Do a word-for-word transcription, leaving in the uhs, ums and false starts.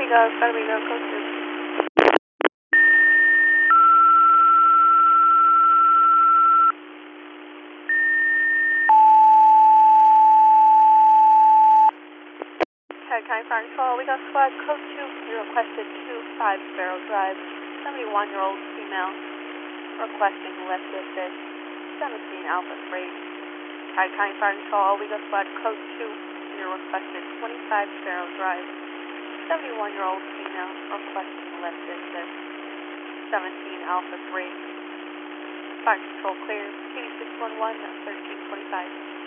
Doug, Fire Bingo, code two. County Fire Control, we got squad code two. You requested two five Sparrow Drive. seventy-one-year-old female requesting lift assist. seventeen Alpha three. County Fire Control, we got squad code two. You requested twenty-five Sparrow Drive. seventy-one-year-old female requesting lift assist. seventeen Alpha three. Fire Control clear. K six one one, thirteen twenty-five.